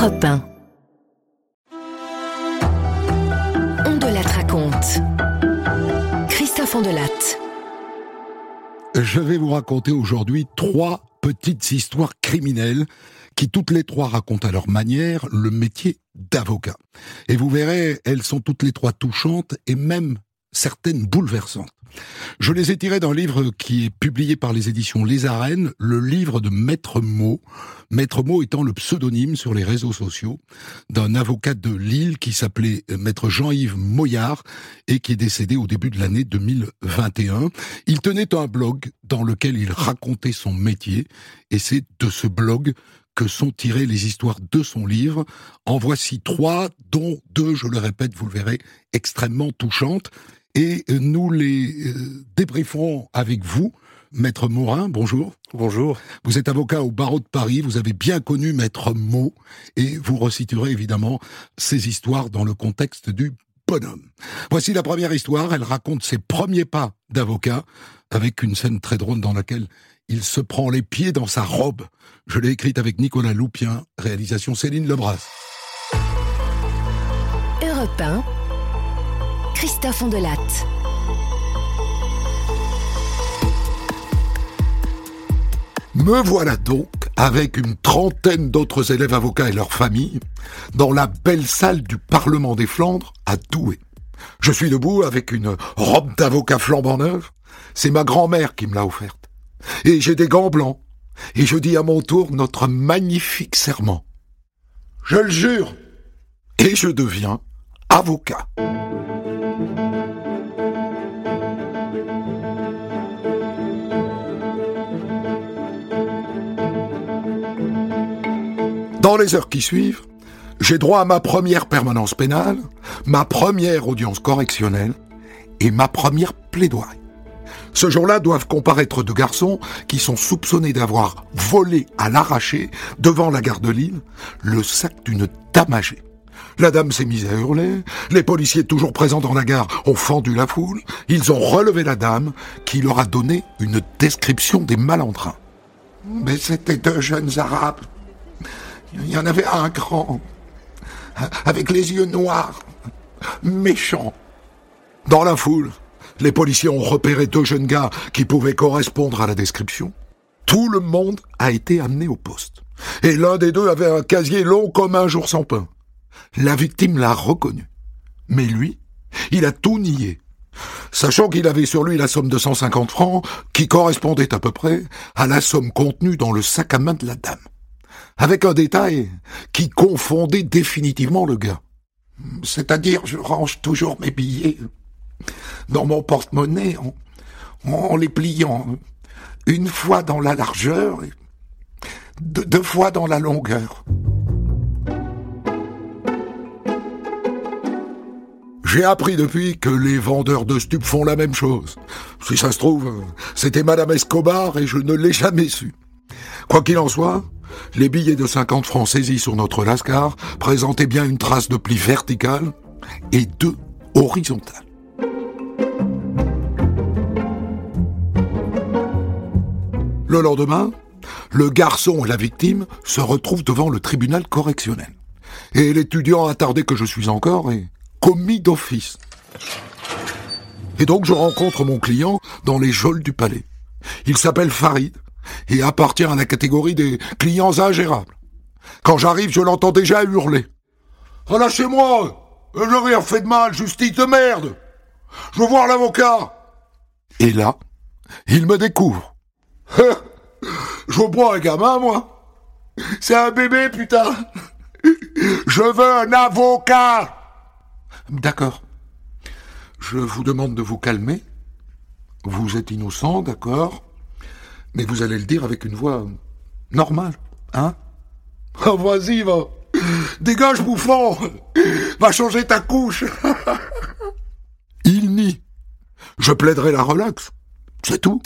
Europe 1. On de la raconte. Christophe Ondelatte. Je vais vous raconter aujourd'hui 3 petites histoires criminelles qui toutes les 3 racontent à leur manière le métier d'avocat. Et vous verrez, elles sont toutes les 3 touchantes et même certaines bouleversantes. Je les ai tirées d'un livre qui est publié par les éditions Les Arènes, le livre de Maître Mo. Maître Mo étant le pseudonyme sur les réseaux sociaux d'un avocat de Lille qui s'appelait Maître Jean-Yves Moyard et qui est décédé au début de l'année 2021. Il tenait un blog dans lequel il racontait son métier et c'est de ce blog que sont tirées les histoires de son livre. En voici 3, dont 2, je le répète, vous le verrez, extrêmement touchantes. Et nous les débrieferons avec vous. Maître Morin, bonjour. Bonjour. Vous êtes avocat au barreau de Paris, vous avez bien connu Maître Mo, et vous resituerez évidemment ces histoires dans le contexte du bonhomme. Voici la première histoire, elle raconte ses premiers pas d'avocat, avec une scène très drôle dans laquelle il se prend les pieds dans sa robe. Je l'ai écrite avec Nicolas Loupien, réalisation Céline Lebras. Europe 1. Christophe Ondelatte. Me voilà donc, avec une trentaine d'autres élèves avocats et leurs familles, dans la belle salle du Parlement des Flandres, à Douai. Je suis debout avec une robe d'avocat flambant neuve. C'est ma grand-mère qui me l'a offerte. Et j'ai des gants blancs. Et je dis à mon tour notre magnifique serment. Je le jure. Et je deviens avocat. Dans les heures qui suivent, j'ai droit à ma première permanence pénale, ma première audience correctionnelle et ma première plaidoirie. Ce jour-là doivent comparaître 2 garçons qui sont soupçonnés d'avoir volé à l'arraché, devant la gare de Lille, le sac d'une dame âgée. La dame s'est mise à hurler, les policiers toujours présents dans la gare ont fendu la foule, ils ont relevé la dame qui leur a donné une description des malandrins. Mais c'était 2 jeunes arabes. Il y en avait un grand, avec les yeux noirs, méchant. Dans la foule, les policiers ont repéré 2 jeunes gars qui pouvaient correspondre à la description. Tout le monde a été amené au poste. Et l'un des 2 avait un casier long comme un jour sans pain. La victime l'a reconnu. Mais lui, il a tout nié. Sachant qu'il avait sur lui la somme de 150 francs, qui correspondait à peu près à la somme contenue dans le sac à main de la dame. Avec un détail qui confondait définitivement le gars. C'est-à-dire, je range toujours mes billets dans mon porte-monnaie en les pliant 1 fois dans la largeur et 2 fois dans la longueur. J'ai appris depuis que les vendeurs de stupes font la même chose. Si ça se trouve, c'était Madame Escobar et je ne l'ai jamais su. Quoi qu'il en soit, les billets de 50 francs saisis sur notre lascar présentaient bien une trace de pli verticale et 2 horizontales. Le lendemain, le garçon et la victime se retrouvent devant le tribunal correctionnel. Et l'étudiant attardé que je suis encore est commis d'office. Et donc je rencontre mon client dans les geôles du palais. Il s'appelle Farid et appartient à la catégorie des clients ingérables. Quand j'arrive, je l'entends déjà hurler. « Relâchez-moi! Je n'ai rien fait de mal, justice de merde! Je veux voir l'avocat !» Et là, il me découvre. « Je veux pas un gamin, moi! C'est un bébé, putain! Je veux un avocat !» D'accord. Je vous demande de vous calmer. Vous êtes innocent, d'accord? Mais vous allez le dire avec une voix normale, hein? Oh, vas-y, va. Dégage, bouffon. Va changer ta couche. Il nie. Je plaiderai la relaxe. C'est tout.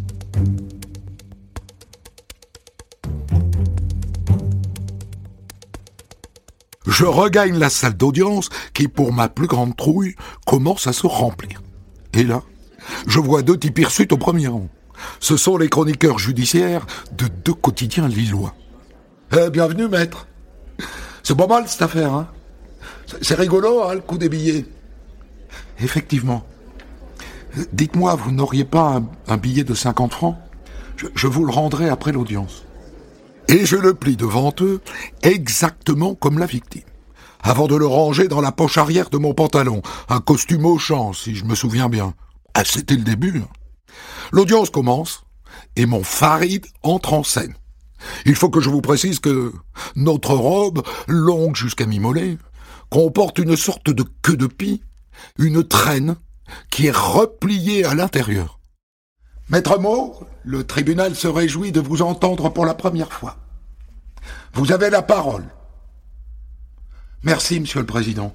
Je regagne la salle d'audience qui, pour ma plus grande trouille, commence à se remplir. Et là, je vois 2 types hirsutes au premier rang. Ce sont les chroniqueurs judiciaires de 2 quotidiens lillois. Bienvenue, maître. C'est pas mal cette affaire, hein. C'est rigolo, hein, le coup des billets. Effectivement. Dites-moi, vous n'auriez pas un billet de 50 francs ? Je vous le rendrai après l'audience. Et je le plie devant eux, exactement comme la victime, avant de le ranger dans la poche arrière de mon pantalon, un costume au champ, si je me souviens bien. Ah, c'était le début. L'audience commence, et mon Farid entre en scène. Il faut que je vous précise que notre robe, longue jusqu'à mi-mollet, comporte une sorte de queue de pie, une traîne, qui est repliée à l'intérieur. Maître Mo, le tribunal se réjouit de vous entendre pour la première fois. Vous avez la parole. Merci, Monsieur le Président.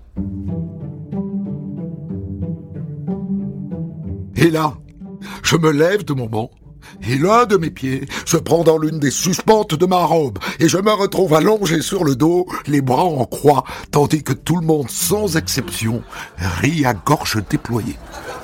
Et là, je me lève de mon banc, et l'un de mes pieds se prend dans l'une des suspentes de ma robe, et je me retrouve allongé sur le dos, les bras en croix, tandis que tout le monde, sans exception, rit à gorge déployée.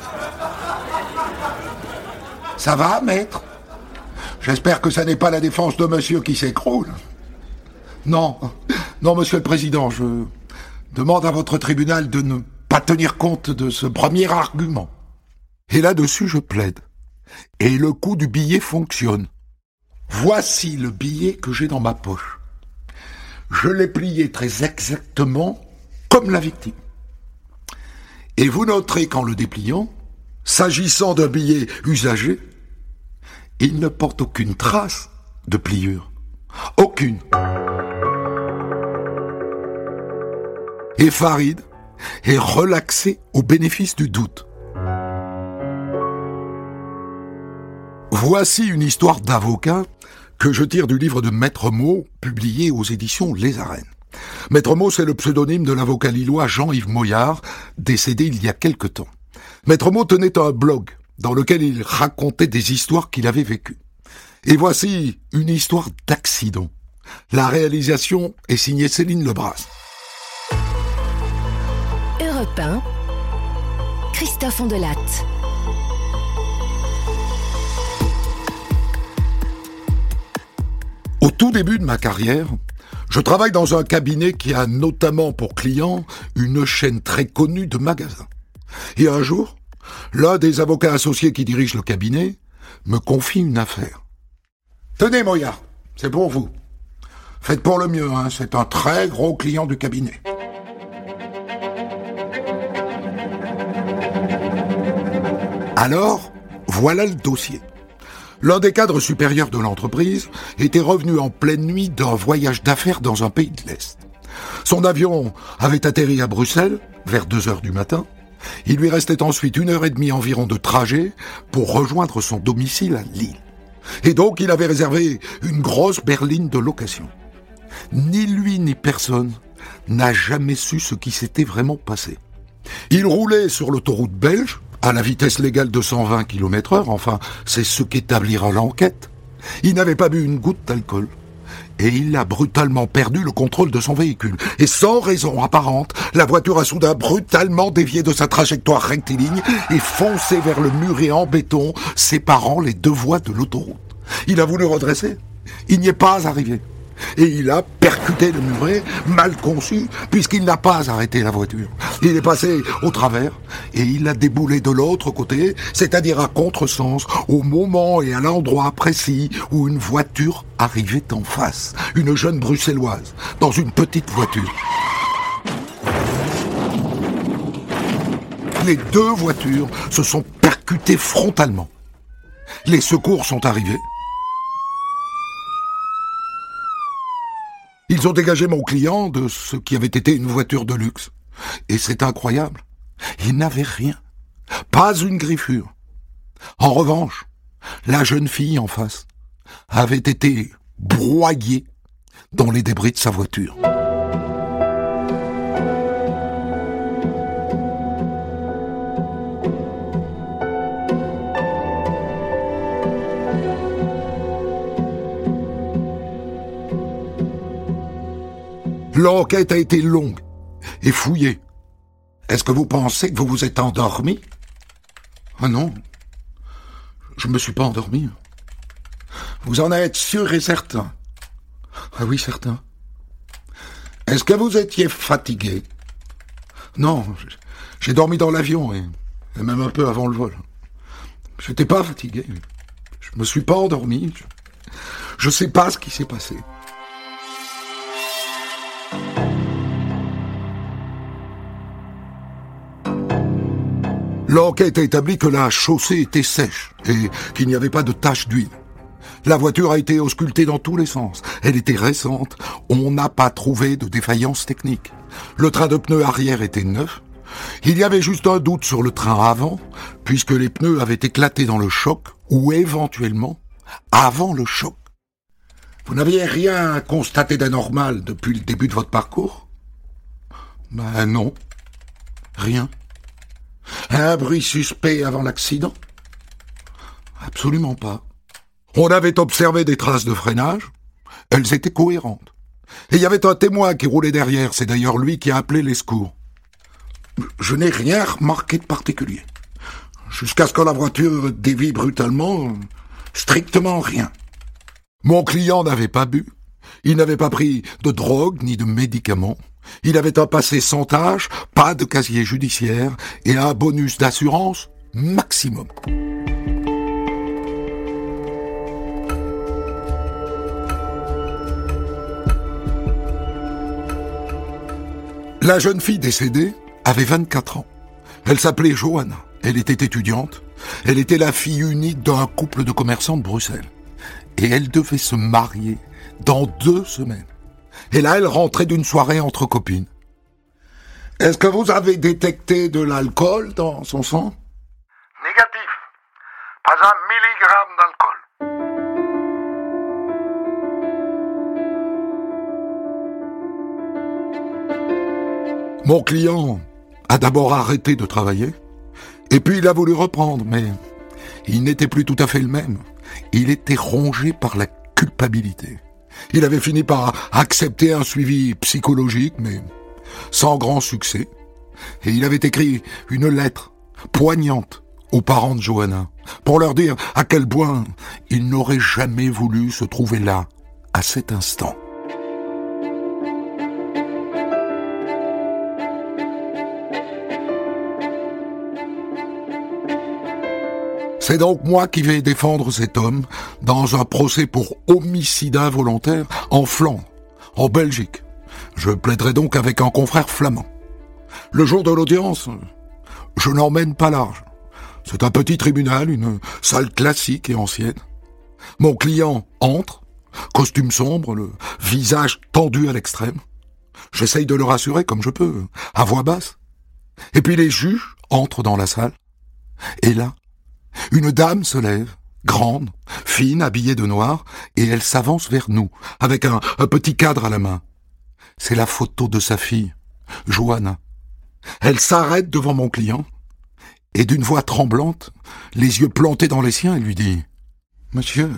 Ça va, maître ? J'espère que ça n'est pas la défense de monsieur qui s'écroule. Non, Monsieur le Président, je demande à votre tribunal de ne pas tenir compte de ce premier argument. Et là-dessus, je plaide. Et le coup du billet fonctionne. Voici le billet que j'ai dans ma poche. Je l'ai plié très exactement comme la victime. Et vous noterez qu'en le dépliant, s'agissant d'un billet usagé, il ne porte aucune trace de pliure. Aucune. Et Farid est relaxé au bénéfice du doute. Voici une histoire d'avocat que je tire du livre de Maître Mo, publié aux éditions Les Arènes. Maître Mo, c'est le pseudonyme de l'avocat lillois Jean-Yves Moyard, décédé il y a quelque temps. Maître Mo tenait un blog dans lequel il racontait des histoires qu'il avait vécues. Et voici une histoire d'accident. La réalisation est signée Céline Lebras. Europe 1, Christophe Ondelatte. Au tout début de ma carrière, je travaille dans un cabinet qui a notamment pour client une chaîne très connue de magasins. Et un jour, l'un des avocats associés qui dirige le cabinet me confie une affaire. « Tenez, Moya, c'est pour vous. Faites pour le mieux, hein, c'est un très gros client du cabinet. » Alors, voilà le dossier. L'un des cadres supérieurs de l'entreprise était revenu en pleine nuit d'un voyage d'affaires dans un pays de l'Est. Son avion avait atterri à Bruxelles vers 2h du matin. Il lui restait ensuite 1h30 environ de trajet pour rejoindre son domicile à Lille. Et donc il avait réservé une grosse berline de location. Ni lui ni personne n'a jamais su ce qui s'était vraiment passé. Il roulait sur l'autoroute belge à la vitesse légale de 120 km/h, enfin, c'est ce qu'établira l'enquête. Il n'avait pas bu une goutte d'alcool. Et il a brutalement perdu le contrôle de son véhicule. Et sans raison apparente, la voiture a soudain brutalement dévié de sa trajectoire rectiligne et foncé vers le muret en béton séparant les deux voies de l'autoroute. Il a voulu redresser. Il n'y est pas arrivé. Et il a percuté le muret, mal conçu, puisqu'il n'a pas arrêté la voiture. Il est passé au travers, et il a déboulé de l'autre côté, c'est-à-dire à contresens, au moment et à l'endroit précis où une voiture arrivait en face. Une jeune bruxelloise, dans une petite voiture. Les deux voitures se sont percutées frontalement. Les secours sont arrivés. Ils ont dégagé mon client de ce qui avait été une voiture de luxe. Et c'est incroyable. Il n'avait rien. Pas une griffure. En revanche, la jeune fille en face avait été broyée dans les débris de sa voiture. L'enquête a été longue et fouillée. Est-ce que vous pensez que vous vous êtes endormi ? Ah non, je ne me suis pas endormi. Vous en êtes sûr et certain ? Ah oui, certain. Est-ce que vous étiez fatigué? Non, j'ai dormi dans l'avion, et même un peu avant le vol. J'étais pas fatigué. Je me suis pas endormi. Je sais pas ce qui s'est passé. L'enquête a établi que la chaussée était sèche et qu'il n'y avait pas de tache d'huile. La voiture a été auscultée dans tous les sens. Elle était récente. On n'a pas trouvé de défaillance technique. Le train de pneus arrière était neuf. Il y avait juste un doute sur le train avant, puisque les pneus avaient éclaté dans le choc, ou éventuellement avant le choc. Vous n'aviez rien constaté d'anormal depuis le début de votre parcours? Ben non. Rien. Un bruit suspect avant l'accident? Absolument pas. On avait observé des traces de freinage. Elles étaient cohérentes. Et il y avait un témoin qui roulait derrière. C'est d'ailleurs lui qui a appelé les secours. Je n'ai rien remarqué de particulier. Jusqu'à ce que la voiture dévie brutalement, strictement rien. Mon client n'avait pas bu. Il n'avait pas pris de drogue ni de médicaments. Il avait un passé sans tâche, pas de casier judiciaire et un bonus d'assurance maximum. La jeune fille décédée avait 24 ans. Elle s'appelait Johanna. Elle était étudiante. Elle était la fille unique d'un couple de commerçants de Bruxelles. Et elle devait se marier dans 2 semaines. Et là, elle rentrait d'une soirée entre copines. Est-ce que vous avez détecté de l'alcool dans son sang? Négatif. Pas un milligramme d'alcool. Mon client a d'abord arrêté de travailler, et puis il a voulu reprendre, mais il n'était plus tout à fait le même. Il était rongé par la culpabilité. Il avait fini par accepter un suivi psychologique, mais sans grand succès. Et il avait écrit une lettre poignante aux parents de Johanna, pour leur dire à quel point il n'aurait jamais voulu se trouver là, à cet instant. C'est donc moi qui vais défendre cet homme dans un procès pour homicide involontaire en Flandre, en Belgique. Je plaiderai donc avec un confrère flamand. Le jour de l'audience, je n'emmène pas large. C'est un petit tribunal, une salle classique et ancienne. Mon client entre, costume sombre, le visage tendu à l'extrême. J'essaye de le rassurer comme je peux, à voix basse. Et puis les juges entrent dans la salle. Et là, une dame se lève, grande, fine, habillée de noir, et elle s'avance vers nous, avec un petit cadre à la main. C'est la photo de sa fille, Johanna. Elle s'arrête devant mon client, et d'une voix tremblante, les yeux plantés dans les siens, elle lui dit « Monsieur,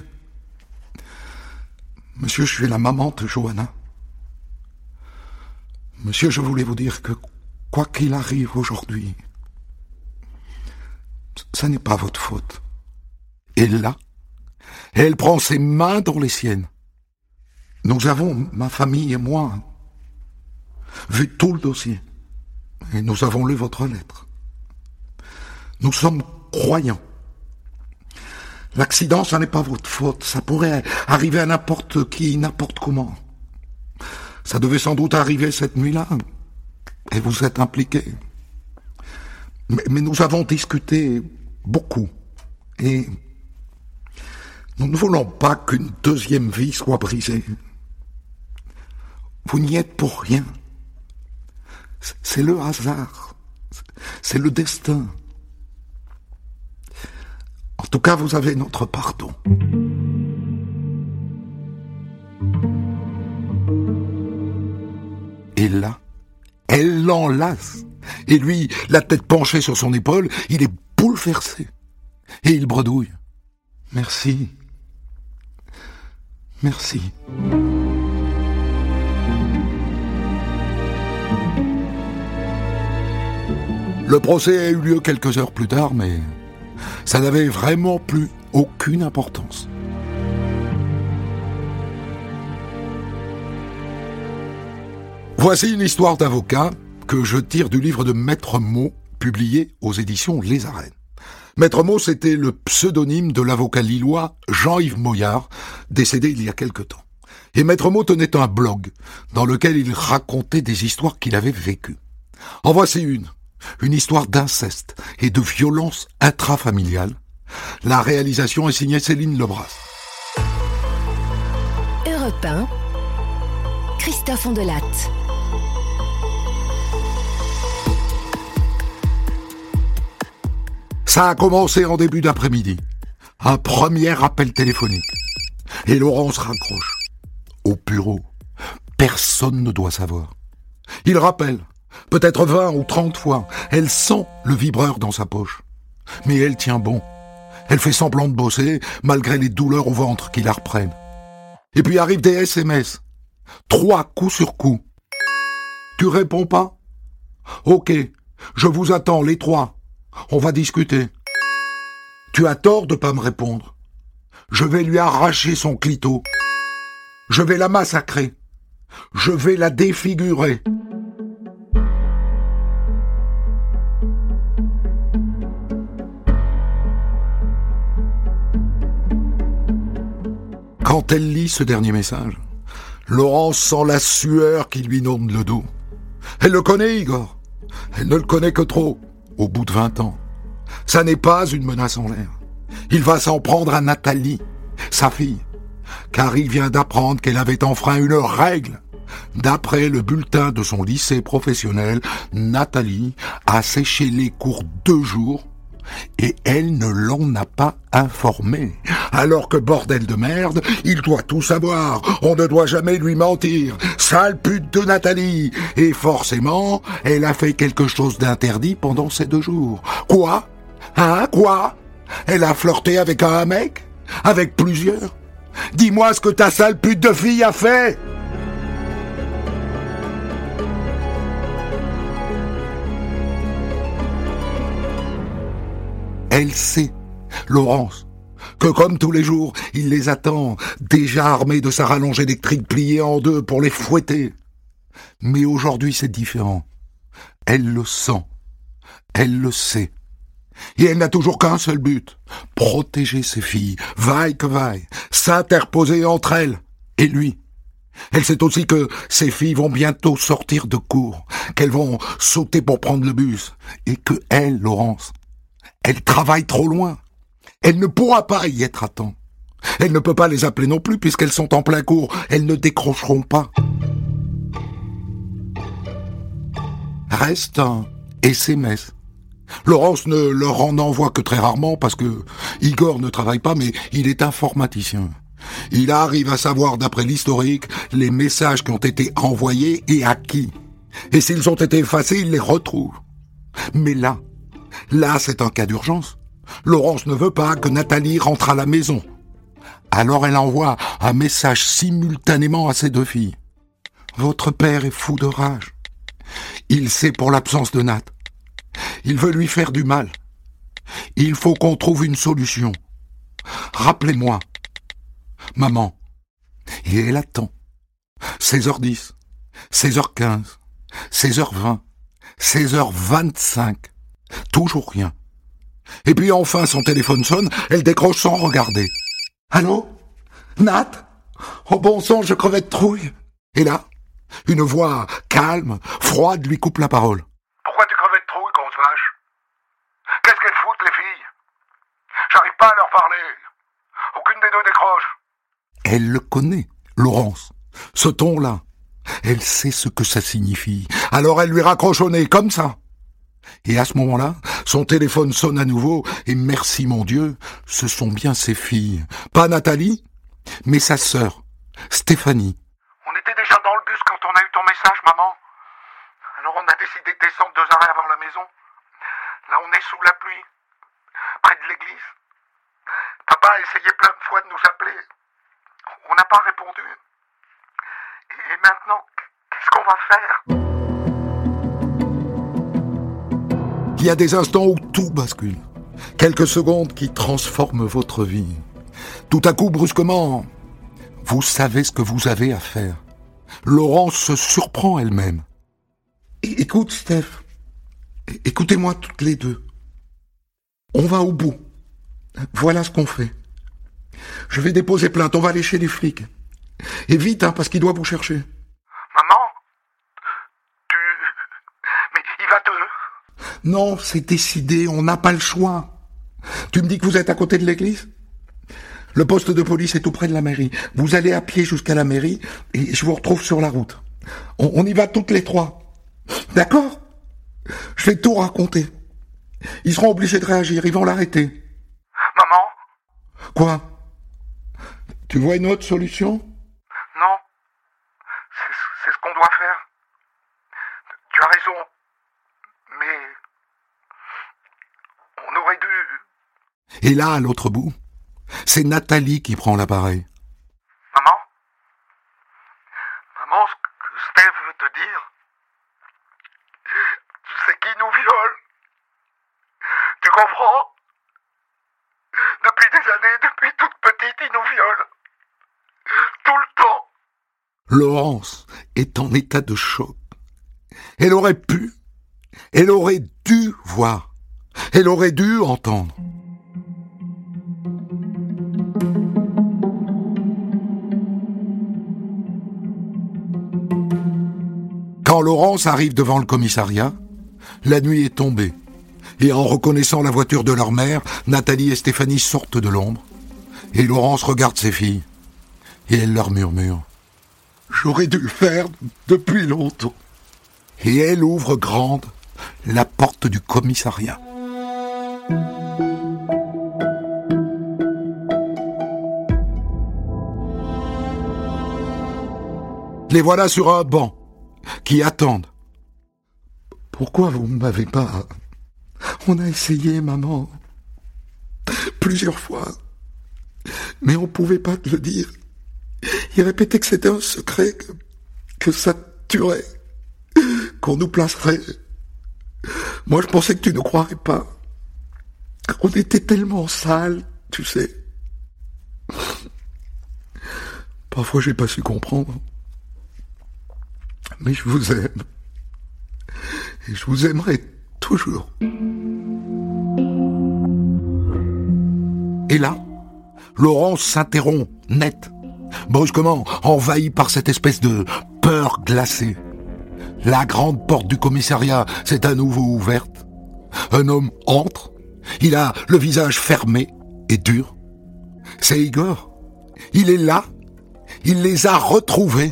je suis la maman de Johanna. Monsieur, je voulais vous dire que, quoi qu'il arrive aujourd'hui, ça n'est pas votre faute. » Et là, elle prend ses mains dans les siennes. Nous avons, ma famille et moi, vu tout le dossier. Et nous avons lu votre lettre. Nous sommes croyants. L'accident, ça n'est pas votre faute. Ça pourrait arriver à n'importe qui, n'importe comment. Ça devait sans doute arriver cette nuit-là. Et vous êtes impliqués. Mais nous avons discuté beaucoup. Et nous ne voulons pas qu'une deuxième vie soit brisée. Vous n'y êtes pour rien. C'est le hasard. C'est le destin. En tout cas, vous avez notre pardon. Et là, elle l'enlace. Et lui, la tête penchée sur son épaule, il est bouleversé. Et il bredouille. Merci. Merci. Le procès a eu lieu quelques heures plus tard, mais ça n'avait vraiment plus aucune importance. Voici une histoire d'avocat que je tire du livre de Maître Mot, publié aux éditions Les Arènes. Maître Mot, c'était le pseudonyme de l'avocat lillois Jean-Yves Moyard, décédé il y a quelque temps. Et Maître Mot tenait un blog dans lequel il racontait des histoires qu'il avait vécues. En voici une histoire d'inceste et de violence intrafamiliale. La réalisation est signée Céline Lebras. Europe 1, Christophe Ondelatte. Ça a commencé en début d'après-midi. Un premier appel téléphonique. Et Laurence raccroche. Au bureau. Personne ne doit savoir. Il rappelle. Peut-être 20 ou 30 fois. Elle sent le vibreur dans sa poche. Mais elle tient bon. Elle fait semblant de bosser, malgré les douleurs au ventre qui la reprennent. Et puis arrivent des SMS. 3 coup sur coup. Tu réponds pas? Ok, je vous attends les 3. On va discuter. Tu as tort de pas me répondre. Je vais lui arracher son clito. Je vais la massacrer. Je vais la défigurer. Quand elle lit ce dernier message, Laurence sent la sueur qui lui inonde le dos. Elle le connaît, Igor. Elle ne le connaît que trop, au bout de 20 ans. Ça n'est pas une menace en l'air. Il va s'en prendre à Nathalie, sa fille, car il vient d'apprendre qu'elle avait enfreint une règle. D'après le bulletin de son lycée professionnel, Nathalie a séché les cours 2 jours et elle ne l'en a pas informé. Alors que bordel de merde, il doit tout savoir. On ne doit jamais lui mentir. Sale pute de Nathalie. Et forcément, elle a fait quelque chose d'interdit pendant ces 2 jours. Quoi? Hein? Quoi? Elle a flirté avec un mec? Avec plusieurs? Dis-moi ce que ta sale pute de fille a fait! Elle sait, Laurence, que comme tous les jours, il les attend, déjà armé de sa rallonge électrique pliée en 2 pour les fouetter. Mais aujourd'hui, c'est différent. Elle le sent. Elle le sait. Et elle n'a toujours qu'un seul but. Protéger ses filles, vaille que vaille, s'interposer entre elles et lui. Elle sait aussi que ses filles vont bientôt sortir de cours, qu'elles vont sauter pour prendre le bus, et que elle, Laurence, elle travaille trop loin. Elle ne pourra pas y être à temps. Elle ne peut pas les appeler non plus puisqu'elles sont en plein cours. Elles ne décrocheront pas. Reste un SMS. Laurence ne leur en envoie que très rarement parce que Igor ne travaille pas, mais il est informaticien. Il arrive à savoir d'après l'historique les messages qui ont été envoyés et à qui. Et s'ils ont été effacés, il les retrouve. Mais là, c'est un cas d'urgence. Laurence ne veut pas que Nathalie rentre à la maison. Alors elle envoie un message simultanément à ses 2 filles. Votre père est fou de rage. Il sait pour l'absence de Nat. Il veut lui faire du mal. Il faut qu'on trouve une solution. Rappelez-moi. Maman. Et elle attend. 16h10, 16h15, 16h20, 16h25. Toujours rien. Et puis enfin son téléphone sonne, elle décroche sans regarder. Allô? Nat? Oh bon sang, je crevais de trouille. Et là, une voix calme, froide lui coupe la parole. Pourquoi tu crevais de trouille, grosse vache? Qu'est-ce qu'elles foutent, les filles? J'arrive pas à leur parler. Aucune des 2 décroche. Elle le connaît, Laurence. Ce ton-là. Elle sait ce que ça signifie. Alors elle lui raccroche au nez, comme ça. Et à ce moment-là, son téléphone sonne à nouveau, et merci mon Dieu, ce sont bien ses filles. Pas Nathalie, mais sa sœur, Stéphanie. On était déjà dans le bus quand on a eu ton message, maman. Alors on a décidé de descendre 2 arrêts avant la maison. Là on est sous la pluie, près de l'église. Papa a essayé plein de fois de nous appeler. On n'a pas répondu. Et maintenant, qu'est-ce qu'on va faire ? Il y a des instants où tout bascule. Quelques secondes qui transforment votre vie. Tout à coup, brusquement, vous savez ce que vous avez à faire. Laurence se surprend elle-même. Écoute, Steph. Écoutez-moi toutes les deux. On va au bout. Voilà ce qu'on fait. Je vais déposer plainte, on va aller chez les flics. Et vite, parce qu'il doit vous chercher. Maman, Mais il va te... Non, c'est décidé, on n'a pas le choix. Tu me dis que vous êtes à côté de l'église ? Le poste de police est tout près de la mairie. Vous allez à pied jusqu'à la mairie et je vous retrouve sur la route. On y va toutes les trois. D'accord ? Je vais tout raconter. Ils seront obligés de réagir, ils vont l'arrêter. Maman ? Quoi ? Tu vois une autre solution ? Non. C'est ce qu'on doit faire. Tu as raison. Mais... on aurait dû... Et là, à l'autre bout, c'est Nathalie qui prend l'appareil. Maman, ce que Steph veut te dire, c'est qu'il nous viole. Tu comprends ? Depuis des années, depuis toute petite, il nous viole. Tout le temps. Laurence est en état de choc. Elle aurait pu, elle aurait dû voir, elle aurait dû entendre. Quand Laurence arrive devant le commissariat, la nuit est tombée. Et en reconnaissant la voiture de leur mère, Nathalie et Stéphanie sortent de l'ombre. Et Laurence regarde ses filles. Et elle leur murmure. J'aurais dû le faire depuis longtemps. Et elle ouvre grande la porte du commissariat. Les voilà sur un banc, qui attendent. Pourquoi vous ne m'avez pas... On a essayé, maman, plusieurs fois, mais on pouvait pas te le dire. Il répétait que c'était un secret, que ça te tuerait, qu'on nous placerait. Moi, je pensais que tu ne croirais pas. On était tellement sales, tu sais. Parfois, j'ai pas su comprendre. Mais je vous aime. Et je vous aimerai toujours. Et là, Laurence s'interrompt, net, brusquement, envahie par cette espèce de peur glacée. La grande porte du commissariat s'est à nouveau ouverte. Un homme entre. Il a le visage fermé et dur. C'est Igor. Il est là. Il les a retrouvés.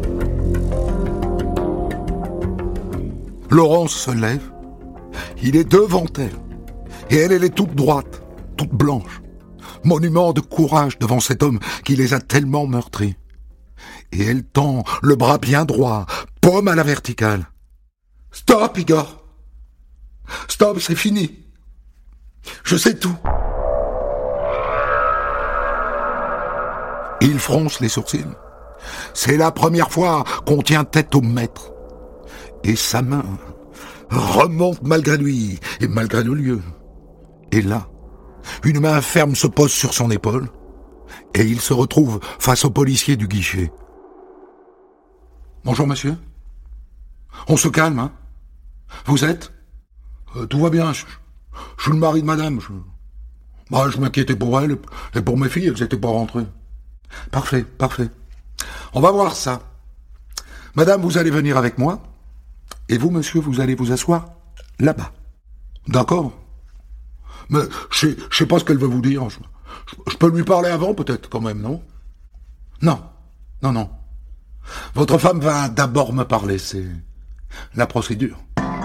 Laurence se lève. Il est devant elle. Et elle est toute droite, toute blanche. Monument de courage devant cet homme qui les a tellement meurtris. Et elle tend le bras bien droit, paume à la verticale. « Stop, Igor. Stop, c'est fini. Je sais tout. » Il fronce les sourcils. C'est la première fois qu'on tient tête au maître. Et sa main remonte malgré lui et malgré le lieu. Et là, une main ferme se pose sur son épaule et il se retrouve face au policier du guichet. « Bonjour, monsieur. On se calme, hein. Vous êtes ? Tout va bien. Je suis le mari de madame. Je m'inquiétais pour elle et pour mes filles, elles n'étaient pas rentrées. Parfait. On va voir ça. Madame, vous allez venir avec moi. Et vous, monsieur, vous allez vous asseoir là-bas. D'accord ? Mais je sais pas ce qu'elle veut vous dire. Je peux lui parler avant, peut-être, quand même, non ? Non. Votre femme va d'abord me parler, c'est la procédure.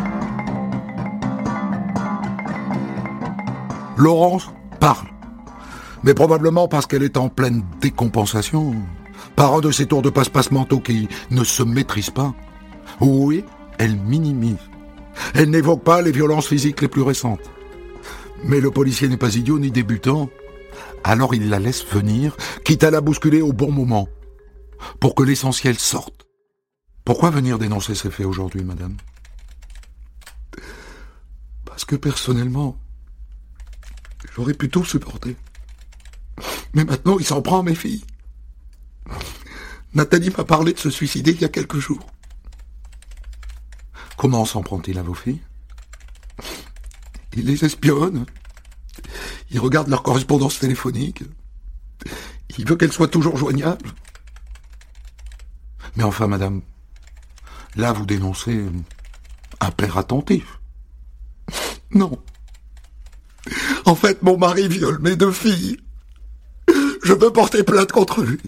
Laurence parle. Mais probablement parce qu'elle est en pleine décompensation, par un de ces tours de passe-passe mentaux qui ne se maîtrisent pas. Oui, elle minimise. Elle n'évoque pas les violences physiques les plus récentes. Mais le policier n'est pas idiot ni débutant, alors il la laisse venir, quitte à la bousculer au bon moment, pour que l'essentiel sorte. Pourquoi venir dénoncer ces faits aujourd'hui, madame ? Parce que personnellement, j'aurais pu tout supporter. Mais maintenant, il s'en prend à mes filles. Nathalie m'a parlé de se suicider il y a quelques jours. Comment s'en prend-il à vos filles? Il les espionne. Il regarde leur correspondance téléphonique. Il veut qu'elles soient toujours joignables. Mais enfin, madame, là vous dénoncez un père attentif. Non. En fait, mon mari viole mes 2 filles. Je veux porter plainte contre lui.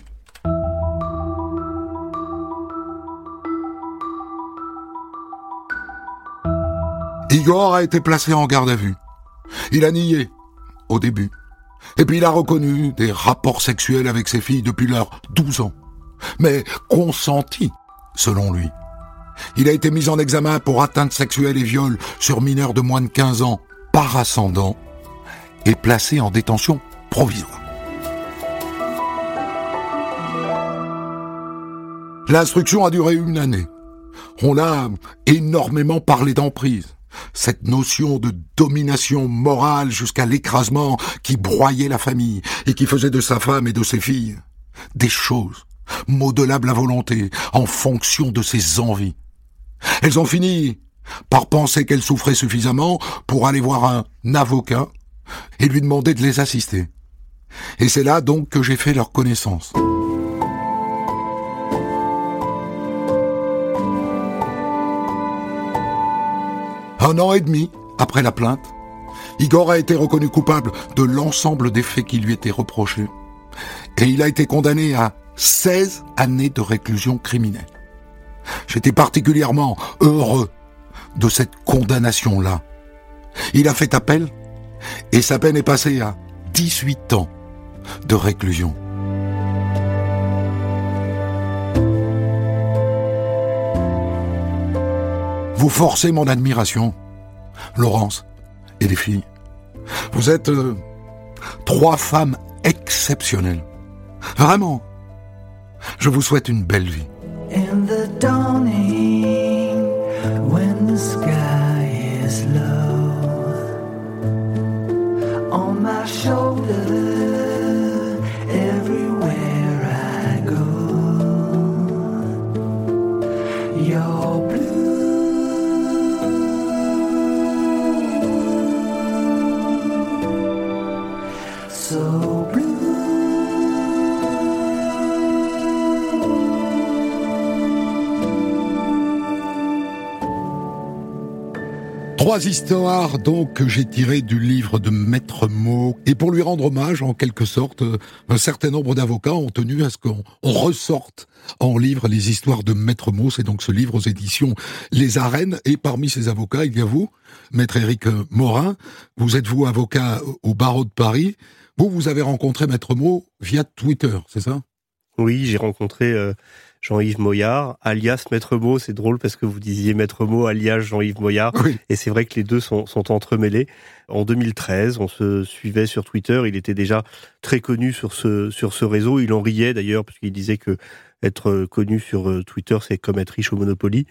Igor a été placé en garde à vue. Il a nié, au début. Et puis il a reconnu des rapports sexuels avec ses filles depuis leurs 12 ans. Mais consentis, selon lui. Il a été mis en examen pour atteinte sexuelle et viol sur mineurs de moins de 15 ans par ascendant et placé en détention provisoire. L'instruction a duré 1 année. On a énormément parlé d'emprise. Cette notion de domination morale jusqu'à l'écrasement qui broyait la famille et qui faisait de sa femme et de ses filles des choses modelables à volonté en fonction de ses envies. Elles ont fini par penser qu'elles souffraient suffisamment pour aller voir un avocat et lui demander de les assister. Et c'est là donc que j'ai fait leur connaissance. Un an et demi après la plainte, Igor a été reconnu coupable de l'ensemble des faits qui lui étaient reprochés. Et il a été condamné à 16 années de réclusion criminelle. J'étais particulièrement heureux de cette condamnation-là. Il a fait appel et sa peine est passée à 18 ans de réclusion. Vous forcez mon admiration, Laurence et les filles. Vous êtes 3 femmes exceptionnelles. Vraiment. Je vous souhaite une belle vie. In the dawning, when the sky is low, on my shoulder, everywhere I go, you're blue. So blue. 3 histoires donc que j'ai tirées du livre de Maître Mot. Et pour lui rendre hommage, en quelque sorte, un certain nombre d'avocats ont tenu à ce qu'on ressorte en livre les histoires de Maître Mot. C'est donc ce livre aux éditions Les Arènes. Et parmi ces avocats, il y a vous, Maître Éric Morin. Vous êtes vous avocat au barreau de Paris. Vous avez rencontré Maître Mot via Twitter, c'est ça? Oui, j'ai rencontré Jean-Yves Moyard, alias Maître Mot. C'est drôle parce que vous disiez Maître Mot, alias Jean-Yves Moyard. Oui. Et c'est vrai que les deux sont entremêlés. En 2013, on se suivait sur Twitter. Il était déjà très connu sur ce réseau. Il en riait d'ailleurs parce qu'il disait que être connu sur Twitter, c'est comme être riche au Monopoly.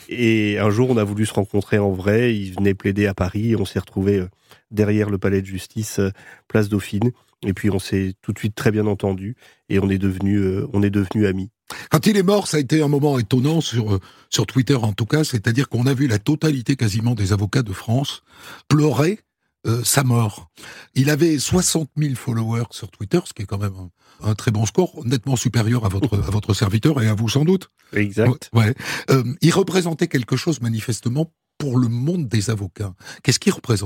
Et un jour, on a voulu se rencontrer en vrai. Il venait plaider à Paris. Et on s'est retrouvés derrière le palais de justice, place Dauphine. Et puis on s'est tout de suite très bien entendu. Et on est devenus amis. Quand il est mort, ça a été un moment étonnant sur Twitter en tout cas. C'est-à-dire qu'on a vu la totalité quasiment des avocats de France pleurer sa mort. Il avait 60 000 followers sur Twitter, ce qui est quand même un très bon score, nettement supérieur à votre serviteur et à vous sans doute. Exact. Ouais. Il représentait quelque chose manifestement pour le monde des avocats. Qu'est-ce qu'il représentait ?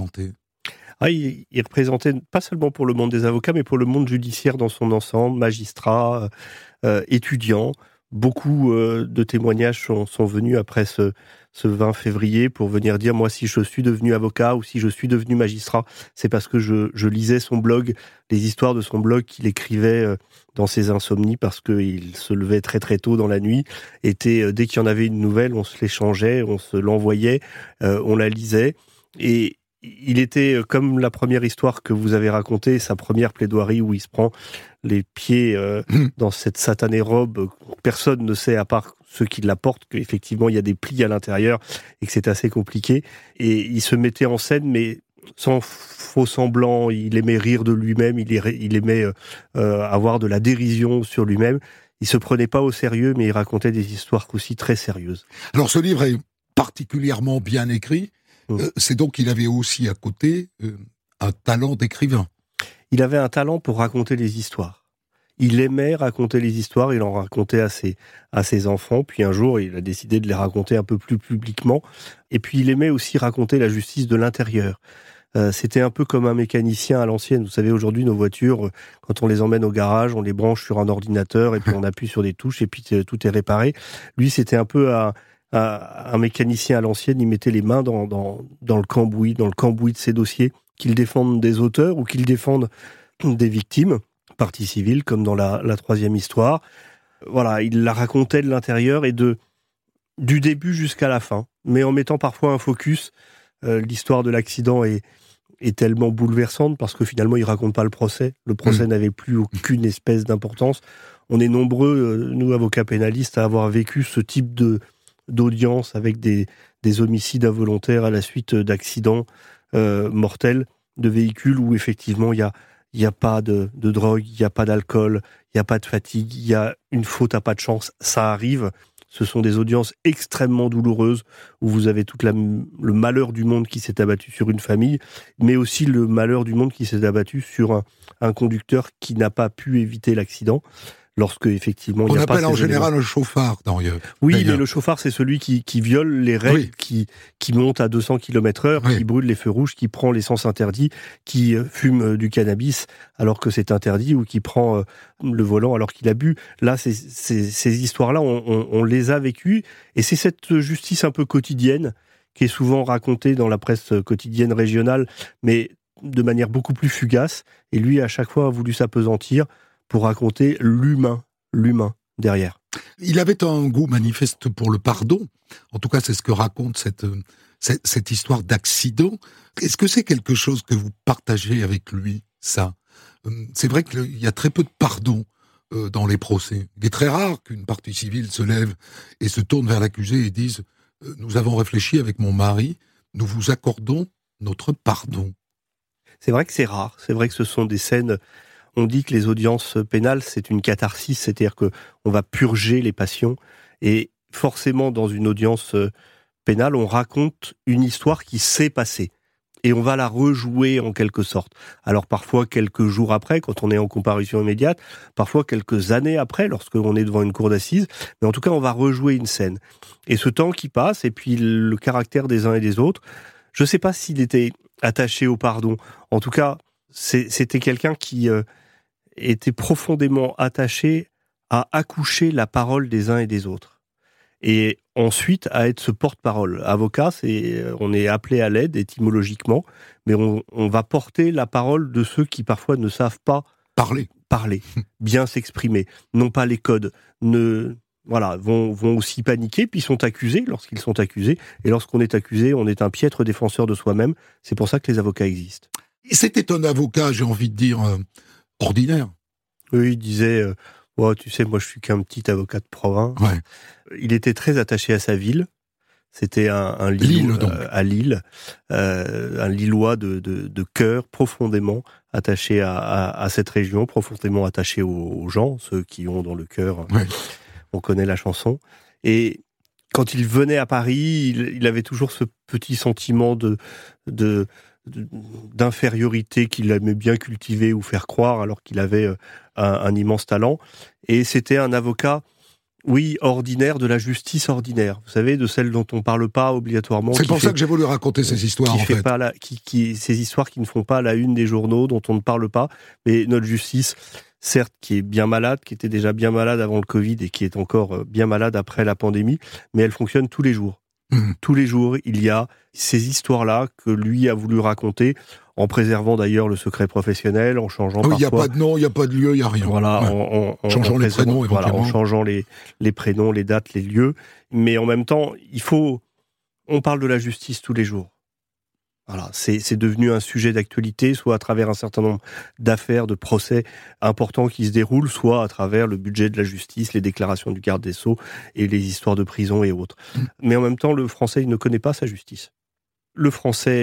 Il représentait pas seulement pour le monde des avocats, mais pour le monde judiciaire dans son ensemble, magistrats, étudiants. Beaucoup de témoignages sont venus après ce 20 février pour venir dire, moi, si je suis devenu avocat ou si je suis devenu magistrat, c'est parce que je lisais son blog, les histoires de son blog qu'il écrivait dans ses insomnies, parce qu'il se levait très très tôt dans la nuit. Dès qu'il y en avait une nouvelle, on se l'échangeait, on se l'envoyait, on la lisait. Et il était comme la première histoire que vous avez racontée, sa première plaidoirie où il se prend les pieds dans cette satanée robe. Personne ne sait, à part ceux qui la portent, qu'effectivement il y a des plis à l'intérieur et que c'est assez compliqué. Et il se mettait en scène, mais sans faux semblant. Il aimait rire de lui-même, il aimait avoir de la dérision sur lui-même. Il se prenait pas au sérieux, mais il racontait des histoires aussi très sérieuses. Alors ce livre est particulièrement bien écrit. C'est donc qu'il avait aussi à côté un talent d'écrivain. Il avait un talent pour raconter les histoires. Il aimait raconter les histoires, il en racontait à ses enfants, puis un jour il a décidé de les raconter un peu plus publiquement, et puis il aimait aussi raconter la justice de l'intérieur. C'était un peu comme un mécanicien à l'ancienne. Vous savez, aujourd'hui, nos voitures, quand on les emmène au garage, on les branche sur un ordinateur, et puis on appuie sur des touches, et puis tout est réparé. Lui, c'était un peu un mécanicien à l'ancienne, il mettait les mains dans le cambouis de ses dossiers, qu'il défende des auteurs ou qu'il défende des victimes, partie civile, comme dans la troisième histoire. Voilà, il la racontait de l'intérieur et du début jusqu'à la fin, mais en mettant parfois un focus. L'histoire de l'accident est tellement bouleversante parce que finalement il raconte pas le procès. Le procès n'avait plus aucune espèce d'importance. On est nombreux, nous avocats pénalistes, à avoir vécu ce type d'audience avec des homicides involontaires à la suite d'accidents mortels de véhicules où effectivement il y a pas de drogue, il y a pas d'alcool, il y a pas de fatigue, il y a une faute à pas de chance, ça arrive. Ce sont des audiences extrêmement douloureuses où vous avez tout le malheur du monde qui s'est abattu sur une famille, mais aussi le malheur du monde qui s'est abattu sur un conducteur qui n'a pas pu éviter l'accident. Lorsque, effectivement, il y a pas ces On appelle en général éléments. le chauffard, d'ailleurs. Oui, mais le chauffard, c'est celui qui viole les règles, qui monte à 200 km/h, qui brûle les feux rouges, qui prend l'essence interdite, qui fume du cannabis alors que c'est interdit, ou qui prend le volant alors qu'il a bu. Là, ces histoires-là, on les a vécues, et c'est cette justice un peu quotidienne qui est souvent racontée dans la presse quotidienne régionale, mais de manière beaucoup plus fugace. Et lui, à chaque fois, a voulu s'apesantir pour raconter l'humain derrière. Il avait un goût manifeste pour le pardon. En tout cas, c'est ce que raconte cette histoire d'accident. Est-ce que c'est quelque chose que vous partagez avec lui, ça ? C'est vrai qu'il y a très peu de pardon dans les procès. Il est très rare qu'une partie civile se lève et se tourne vers l'accusé et dise « Nous avons réfléchi avec mon mari, nous vous accordons notre pardon ». C'est vrai que c'est rare. C'est vrai que ce sont des scènes... On dit que les audiences pénales, c'est une catharsis, c'est-à-dire qu'on va purger les passions. Et forcément, dans une audience pénale, on raconte une histoire qui s'est passée. Et on va la rejouer en quelque sorte. Alors parfois quelques jours après, quand on est en comparution immédiate, parfois quelques années après, lorsque l'on est devant une cour d'assises. Mais en tout cas, on va rejouer une scène. Et ce temps qui passe, et puis le caractère des uns et des autres, je ne sais pas s'il était attaché au pardon. En tout cas, c'était quelqu'un qui... était profondément attaché à accoucher la parole des uns et des autres. Et ensuite, à être ce porte-parole. Avocat, on est appelé à l'aide étymologiquement, mais on va porter la parole de ceux qui parfois ne savent pas parler, bien s'exprimer, n'ont pas les codes, vont aussi paniquer, puis sont accusés lorsqu'ils sont accusés. Et lorsqu'on est accusé, on est un piètre défenseur de soi-même. C'est pour ça que les avocats existent. Et c'était un avocat, j'ai envie de dire... ordinaire. Oui, il disait, tu sais, moi je suis qu'un petit avocat de province. Ouais. Il était très attaché à sa ville. C'était un Lille, donc. À Lille, un Lillois de cœur, profondément attaché à cette région, profondément attaché aux gens, ceux qui ont dans le cœur. Ouais. On connaît la chanson. Et quand il venait à Paris, il avait toujours ce petit sentiment d'infériorité qu'il aimait bien cultiver ou faire croire, alors qu'il avait un immense talent. Et c'était un avocat, oui, ordinaire, de la justice ordinaire. Vous savez, de celle dont on parle pas obligatoirement. C'est pour ça que j'ai voulu raconter ces histoires, en fait. Ces histoires qui ne font pas la une des journaux, dont on ne parle pas. Mais notre justice, certes, qui est bien malade, qui était déjà bien malade avant le Covid et qui est encore bien malade après la pandémie, mais elle fonctionne tous les jours. Tous les jours, il y a ces histoires-là que lui a voulu raconter, en préservant d'ailleurs le secret professionnel, en changeant parfois... Il n'y a pas de nom, il n'y a pas de lieu, il n'y a rien. Voilà, en changeant les prénoms, éventuellement. Voilà, en changeant les prénoms, les dates, les lieux. Mais en même temps, on parle de la justice tous les jours. Voilà, c'est devenu un sujet d'actualité, soit à travers un certain nombre d'affaires, de procès importants qui se déroulent, soit à travers le budget de la justice, les déclarations du garde des Sceaux et les histoires de prison et autres. Mais en même temps, le Français, il ne connaît pas sa justice. Le Français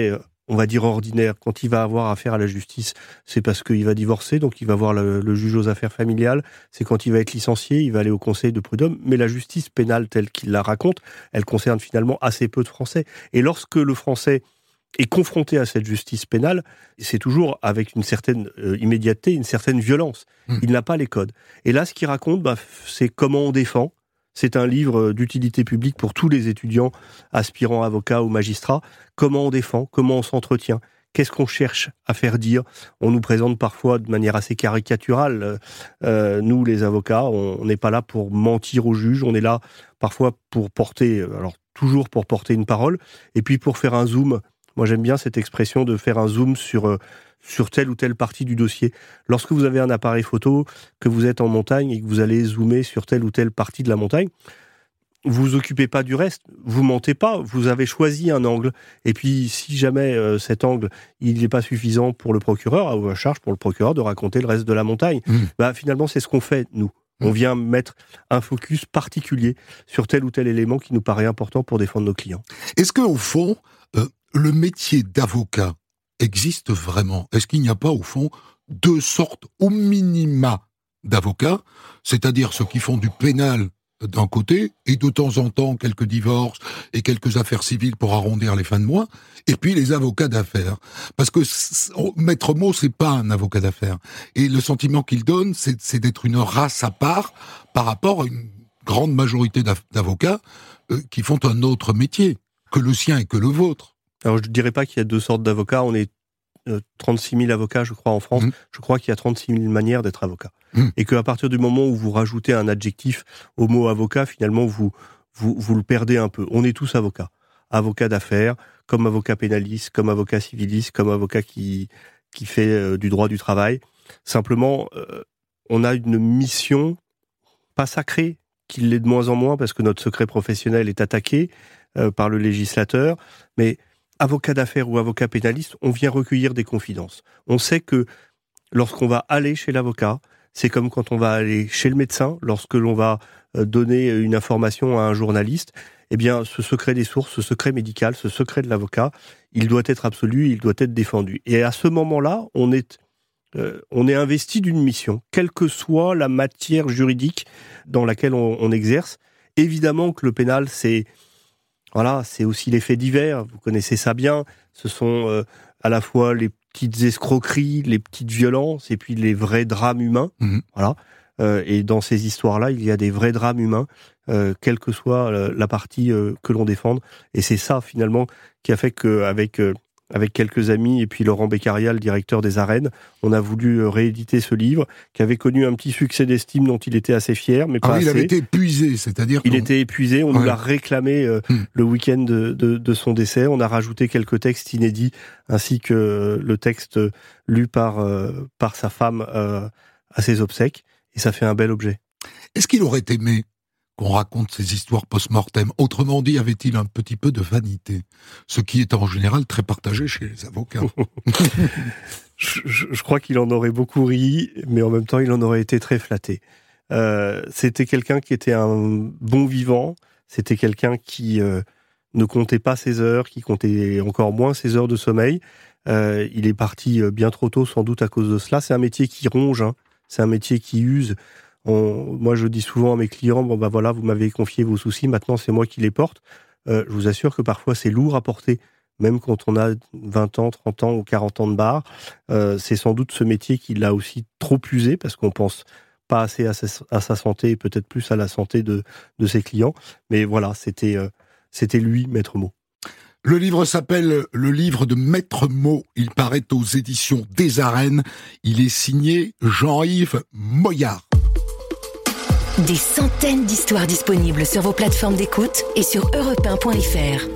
on va dire ordinaire. Quand il va avoir affaire à la justice, c'est parce qu'il va divorcer, donc il va voir le juge aux affaires familiales. C'est quand il va être licencié, il va aller au conseil de prud'homme. Mais la justice pénale telle qu'il la raconte, elle concerne finalement assez peu de Français. Et lorsque le Français est confronté à cette justice pénale, c'est toujours avec une certaine immédiateté, une certaine violence. Il n'a pas les codes. Et là, ce qu'il raconte, c'est comment on défend. C'est un livre d'utilité publique pour tous les étudiants, aspirants avocats ou magistrats. Comment on défend, comment on s'entretient, qu'est-ce qu'on cherche à faire dire. On nous présente parfois de manière assez caricaturale. Nous, les avocats, on n'est pas là pour mentir aux juges, on est là parfois pour porter, toujours pour porter une parole, et puis pour faire un zoom. Moi, j'aime bien cette expression de faire un zoom sur telle ou telle partie du dossier. Lorsque vous avez un appareil photo, que vous êtes en montagne et que vous allez zoomer sur telle ou telle partie de la montagne, vous vous occupez pas du reste, vous mentez pas, vous avez choisi un angle. Et puis, si jamais cet angle, il n'est pas suffisant pour le procureur, à charge pour le procureur de raconter le reste de la montagne. Finalement, c'est ce qu'on fait, nous. On vient mettre un focus particulier sur tel ou tel élément qui nous paraît important pour défendre nos clients. Est-ce qu'au fond, le métier d'avocat existe vraiment? Est-ce qu'il n'y a pas, au fond, deux sortes, au minima, d'avocats, c'est-à-dire ceux qui font du pénal d'un côté, et de temps en temps quelques divorces et quelques affaires civiles pour arrondir les fins de mois, et puis les avocats d'affaires. Parce que Maître Mot, c'est pas un avocat d'affaires. Et le sentiment qu'il donne, c'est d'être une race à part par rapport à une grande majorité d'avocats qui font un autre métier que le sien et que le vôtre. Alors, je ne dirais pas qu'il y a deux sortes d'avocats. On est 36 000 avocats, je crois, en France. Je crois qu'il y a 36 000 manières d'être avocat. Et qu'à partir du moment où vous rajoutez un adjectif au mot avocat, finalement, vous le perdez un peu. On est tous avocats. Avocats d'affaires, comme avocat pénaliste, comme avocat civiliste, comme avocat qui fait du droit du travail. Simplement, on a une mission, pas sacrée, qui l'est de moins en moins, parce que notre secret professionnel est attaqué par le législateur, mais avocat d'affaires ou avocat pénaliste, on vient recueillir des confidences. On sait que lorsqu'on va aller chez l'avocat, c'est comme quand on va aller chez le médecin, lorsque l'on va donner une information à un journaliste, eh bien, ce secret des sources, ce secret médical, ce secret de l'avocat, il doit être absolu, il doit être défendu. Et à ce moment-là, on est investi d'une mission, quelle que soit la matière juridique dans laquelle on exerce. Évidemment que le pénal, c'est aussi les faits divers, vous connaissez ça bien, ce sont à la fois les petites escroqueries, les petites violences, et puis les vrais drames humains. Voilà. Et dans ces histoires-là, il y a des vrais drames humains, quelle que soit la partie que l'on défende. Et c'est ça, finalement, qui a fait qu'avec quelques amis, et puis Laurent Beccaria, le directeur des Arènes, on a voulu rééditer ce livre, qui avait connu un petit succès d'estime dont il était assez fier, mais pas assez. Il avait été épuisé, c'est-à-dire... Il était épuisé, on nous l'a réclamé le week-end de son décès, on a rajouté quelques textes inédits, ainsi que le texte lu par sa femme à ses obsèques, et ça fait un bel objet. Est-ce qu'il aurait aimé qu'on raconte ces histoires post-mortem? Autrement dit, avait-il un petit peu de vanité? Ce qui est en général très partagé chez les avocats. Je crois qu'il en aurait beaucoup ri, mais en même temps, il en aurait été très flatté. C'était quelqu'un qui était un bon vivant, c'était quelqu'un qui ne comptait pas ses heures, qui comptait encore moins ses heures de sommeil. Il est parti bien trop tôt, sans doute à cause de cela. C'est un métier qui ronge, c'est un métier qui use. Moi, je dis souvent à mes clients, voilà, vous m'avez confié vos soucis, maintenant c'est moi qui les porte. Je vous assure que parfois c'est lourd à porter, même quand on a 20 ans, 30 ans ou 40 ans de barre. C'est sans doute ce métier qui l'a aussi trop usé, parce qu'on pense pas assez à sa santé, et peut-être plus à la santé de ses clients. Mais voilà, c'était lui, Maître Mot. Le livre s'appelle « Le livre de Maître Mot ». Il paraît aux éditions des Arènes. Il est signé Jean-Yves Moyard. Des centaines d'histoires disponibles sur vos plateformes d'écoute et sur europe1.fr.